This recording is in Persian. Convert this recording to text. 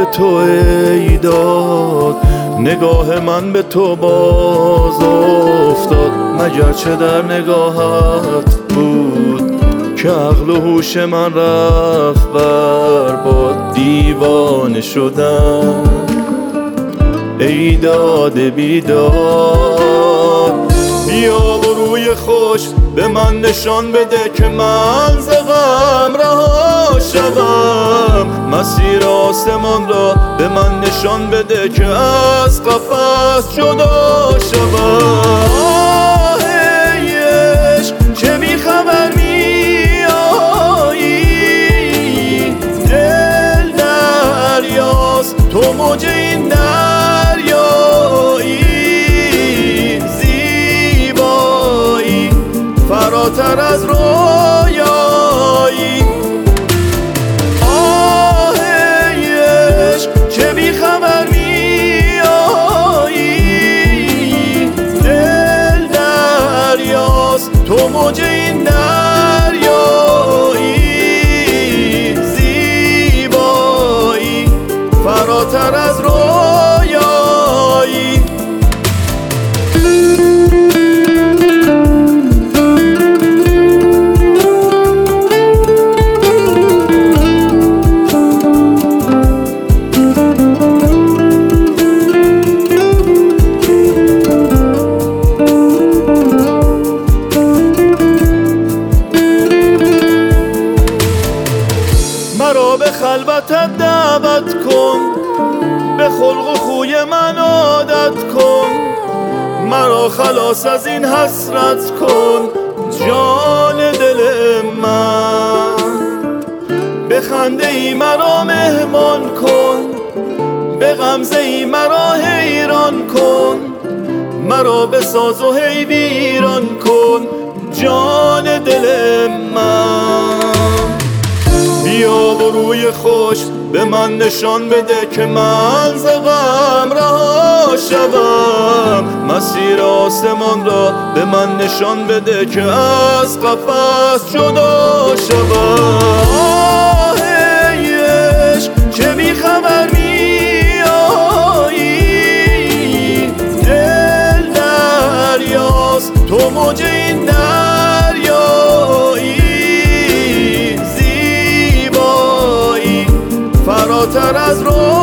تو ای داد، نگاه من به تو باز افتاد. مگر چه در نگاهت بود که عقل و هوش من رفت بر باد. دیوانه شدم ای داد بیداد، بیا و روی خوش به من نشان بده که من ز غم رها شوم. مسیر آسمان را به من نشان بده که از قفس جدا شوم. آه ای عشق چه بیخبر میایی، دل دریاست تو موج این دریایی. زیبایی فراتر از رویایی. آه ای عشق چه بیخبر میایی، دل دریاست تو موج این دریایی. زیبایی فراتر از رویایی. مرا به خلوتت دعوت کن، به خلق و خوی من عادت کن. مرا خلاص از این حسرت کن جان دل من. به خنده ای مرا مهمان کن، به غمزه ای مرا حیران کن. مرا به ساز و هی ویران کن جان دل من. بیا و روی خوش به من نشان بده که من ز غم رها شوم. مسیر آسمان را به من نشان بده که از قفس جدا شوم. آه ای عشق چه بیخبر میایی، دل دریاست تو موج این دریایی. فراتر از رو